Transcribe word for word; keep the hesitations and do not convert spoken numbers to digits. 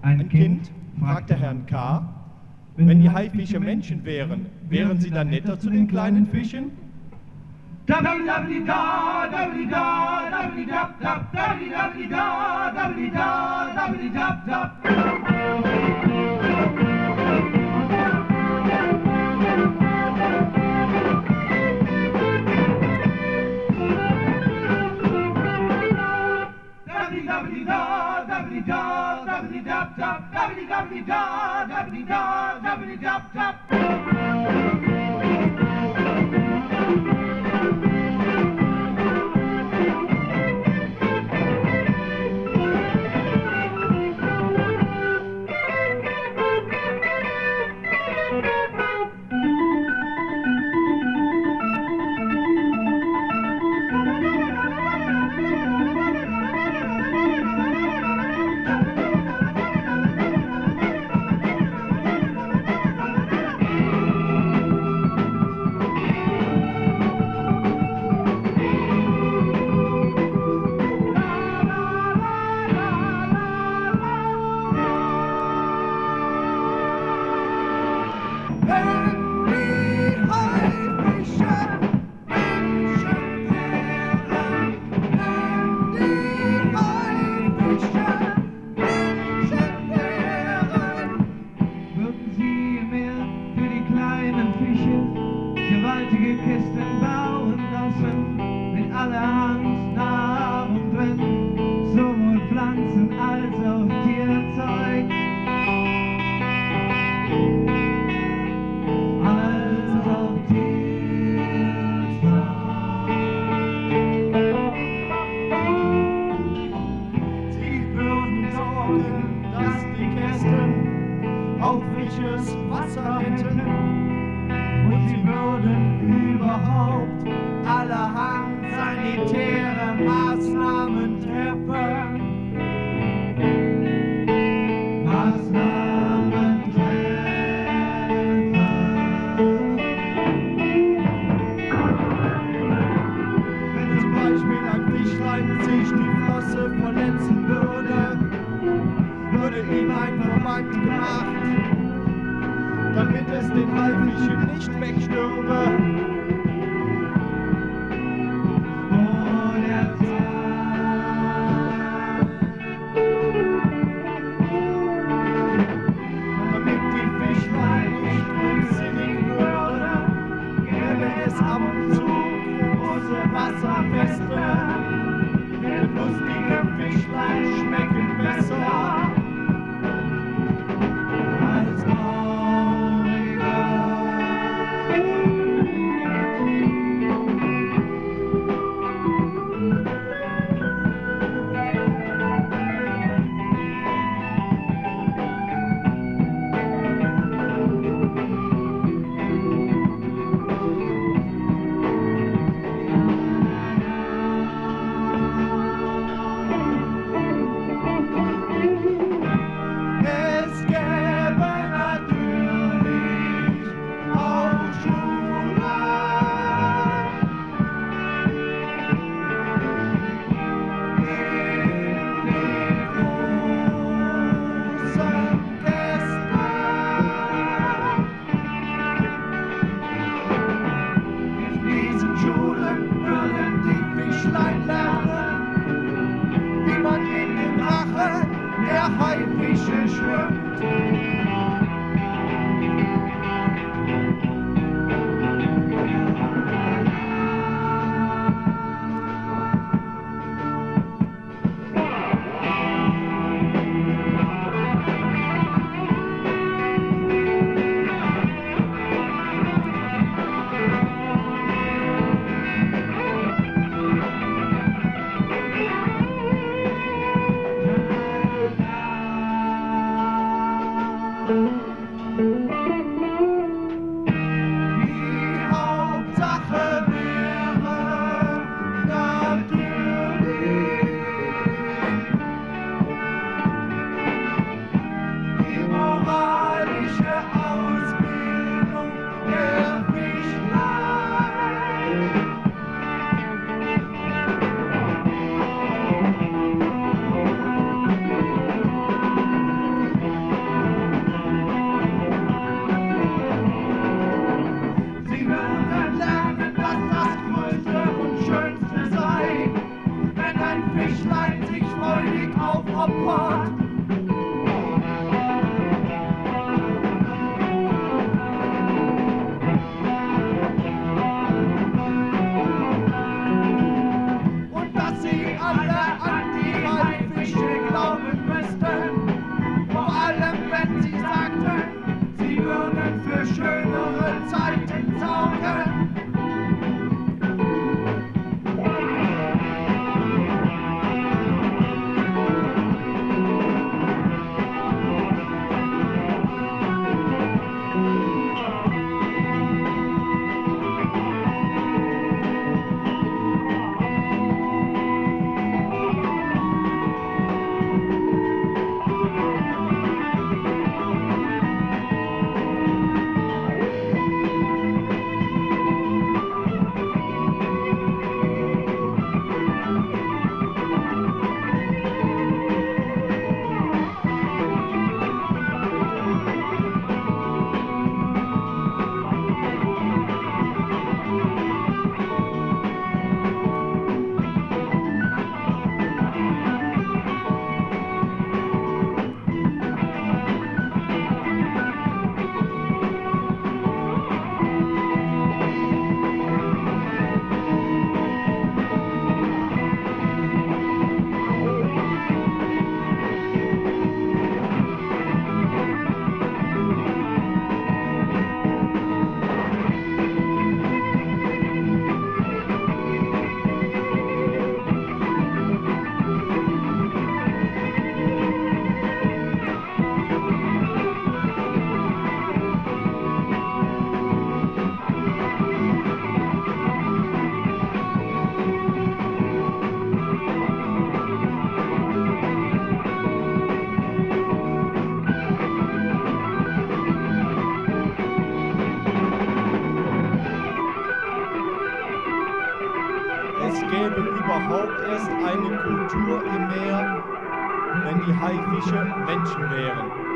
Ein Kind fragte Herrn K., wenn die Haifische Menschen wären, wären sie dann netter zu den kleinen Fischen? Dabidi-dabidi-da, dabidi-da, dabidi-dab-dab, dabidi-dabidi-da, dabidi-da, dabidi-dab-dab. Dabidi-dabidi-da, dabidi-da, dabidi-dab-dab, dabidi-dabidi-da, dabidi-da, dabidi-dab-dab. Gewaltige Kisten bauen lassen, mit allerhand Nahrung drin, sowohl Pflanzen als auch Tierzeug. Als auch Tierzeug. Sie würden sorgen, dass die Kästen auch frisches Wasser hätten. Und sie würden überhaupt allerhand sanitäre Maßnahmen treffen. Maßnahmen treffen. Wenn zum Beispiel ein Fischlein sich die Flosse verletzen würde, würde ihm ein Verband gemacht, damit es den Haifischen nicht wegstürbe. Oh, der Tag. Damit die Fischlein nicht unsinnig würden, gäbe es ab und zu große Wasserfeste. Denn lustige Fischlein schmecken besser als der Haifische schwimmt. Thank you. Fischlein sich freudig aufopfert. Und dass sie alle an die Haifische glauben müssten, vor allem wenn sie sagten, sie würden für schönere Zeiten sorgen. Es gäbe überhaupt erst eine Kultur im Meer, wenn die Haifische Menschen wären.